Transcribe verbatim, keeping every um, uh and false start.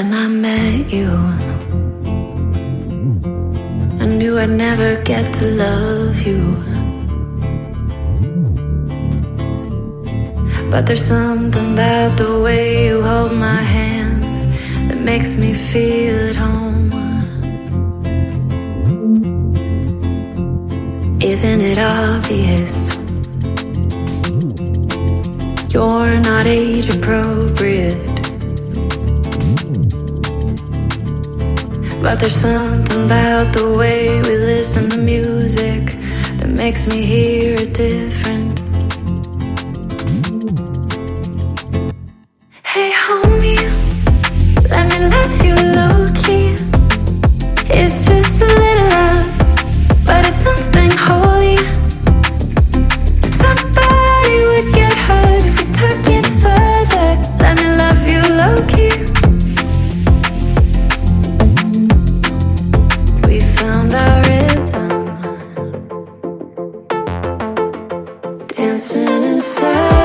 When I met you, I knew I'd never get to love you. But there's something about the way you hold my hand that makes me feel at home. Isn't it obvious? You're not age appropriate. But there's something about the way we listen to music that makes me hear it different. Hey homie, let me love you low-key. It's just a little love, but it's something holy. Somebody would get hurt if we took it further. Let me love you low-key. We found our rhythm, dancing inside.